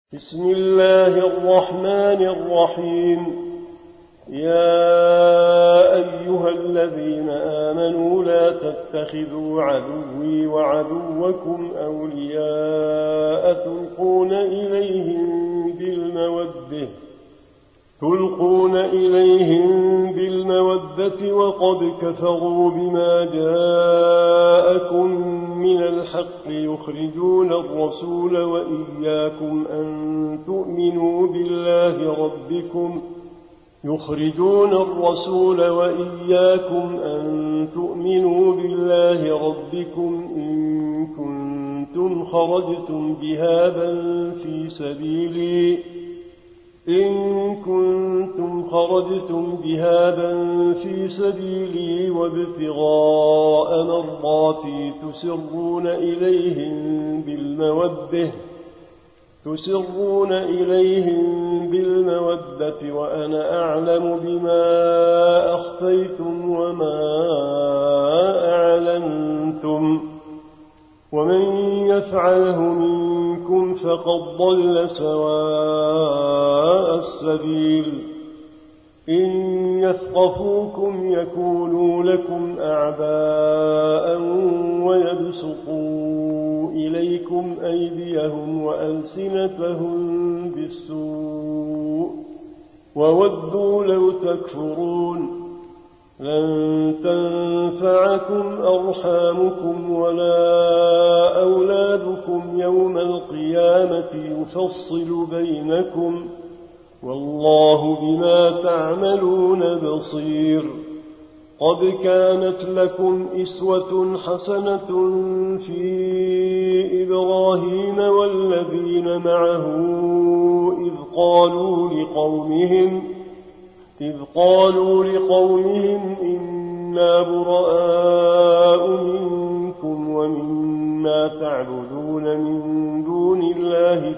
بسم الله الرحمن الرحيم. يا أيها الذين آمنوا لا تتخذوا عدوي وعدوكم أولياء تلقون إليهم بالمودة وقد كفروا بما جاءكم من الحق يخرجون الرسول وإياكم أن تؤمنوا بالله ربكم إن كنتم خرجتم جهادا في سبيلي وابتغاء مرضاتي تسرون إليهم بالمودة وأنا أعلم بما أخفيتم وما أعلنتم ومن يفعله منكم فقد ضل سواء السبيل. إن يثقفوكم يكونوا لكم أعداء ويبسطوا إليكم أيديهم وألسنتهم بالسوء وودوا لو تكفرون. لن تنفعكم أرحامكم ولا أولادكم يوم القيامة يفصل بينكم والله بما تعملون بصير. قد كانت لكم إسوة حسنة في إبراهيم والذين معه إذ قالوا لقومهم إنا براء منكم ومما تعبدون من دون الله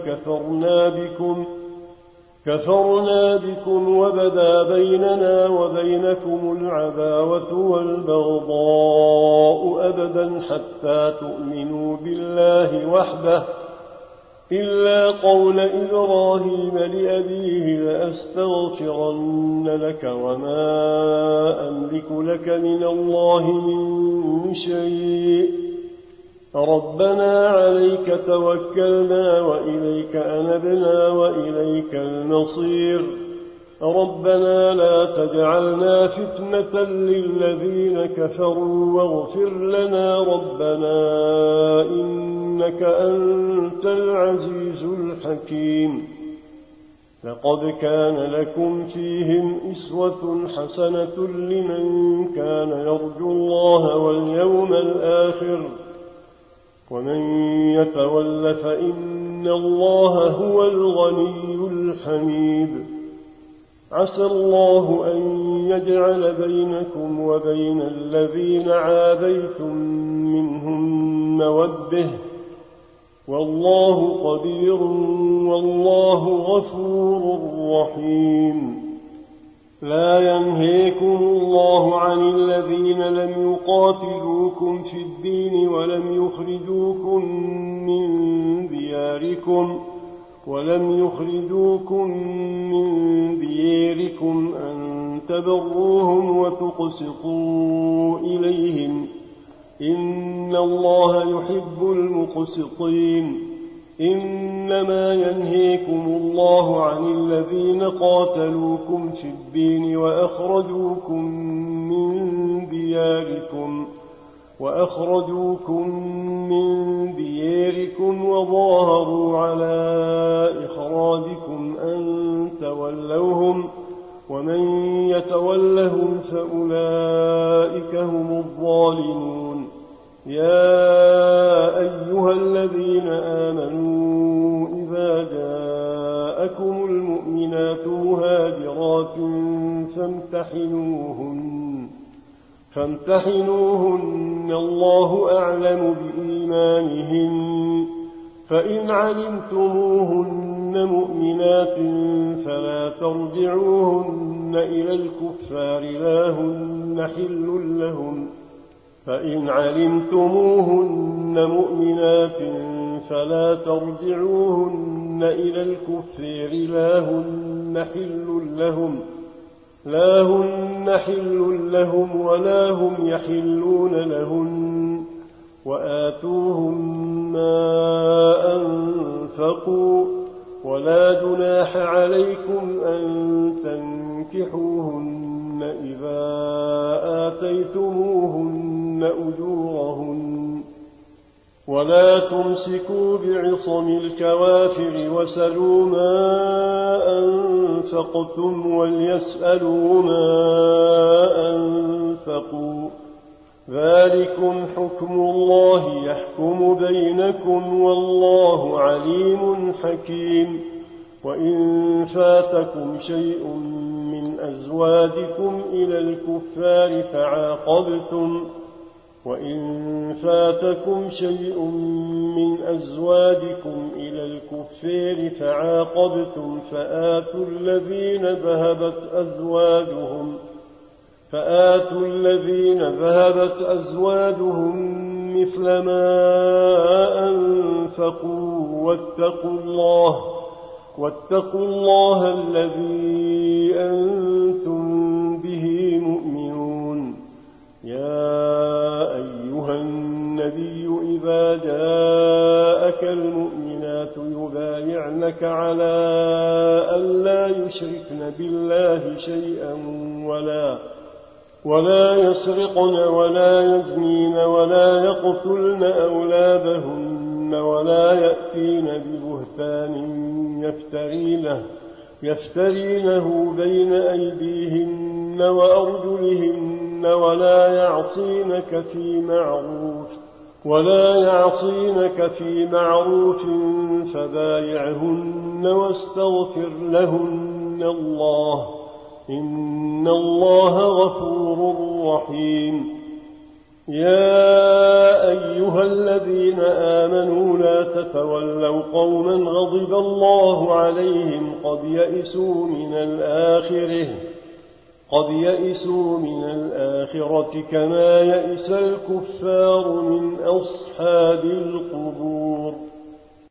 كفرنا بكم وبدا بيننا وبينكم العداوة والبغضاء أبدا حتى تؤمنوا بالله وحده إلا قول إبراهيم لأبيه لأستغفرن لك وما أملك لك من الله من شيء ربنا عليك توكلنا وإليك أنبنا وإليك المصير. ربنا لا تجعلنا فتنة للذين كفروا واغفر لنا ربنا إنك أنت العزيز الحكيم. لقد كان لكم فيهم أسوة حسنة لمن كان يرجو الله واليوم الآخر ومن يتول فإن الله هو الغني الحميد. عسى الله أن يجعل بينكم وبين الذين عاديتم منهم مودة والله قدير والله غفور رحيم. لا ينهيكم الله عن الذين لم يقاتلوكم في الدين ولم يخرجوكم من دياركم أن تبروهم وتقسطوا إليهم إن الله يحب المقسطين. إنما ينهيكم الله عن الذين قاتلوكم في الدين وأخرجوكم من دياركم وظاهروا على إخراجكم أن تولوهم ومن يتولهم فأولئك هم الظالمون. يا أيها الذين آمنوا إذا جاءكم المؤمنات مهاجرات فامتحنوهن الله أعلم بإيمانهن فإن علمتموهن مؤمنات فلا ترجعوهن إلى الكفار لا هن حل لهم فإن علمتموهن مؤمنات فلا ترجعوهن إلى الكفار لا هن حل لهم ولا هم يحلون لهن وآتوهم ما أنفقوا ولا جناح عليكم أن تنكحوهن إذا آتيتموهن أجورهن ولا تمسكوا بعصم الكوافر وسلوا ما أنفقتم وليسألوا ما أنفقوا ذلكم حكم الله يحكم بينكم والله عليم حكيم وإن فاتكم شيء من أزواجكم إلى الكفار فعاقبتم فآتوا الذين ذهبت أزواجهم مثل ما أنفقوا واتقوا الله الذي أنتم به مؤمنون يا أيها النبي إذا جاءك المؤمنات يبايعنك على أن لا يشركن بالله شيئا ولا يسرقن ولا يزنين ولا يقتلن أولادهن ولا يأتين ببهتان يفترينه بين أيديهن وأرجلهن ولا يعصينك في معروف فبايعهن واستغفر لهن الله إن الله غفور رحيم يا أيها الذين آمنوا لا تتولوا قوما غضب الله عليهم قد يئسوا من الآخرة كما يئس الكفار من أصحاب القبور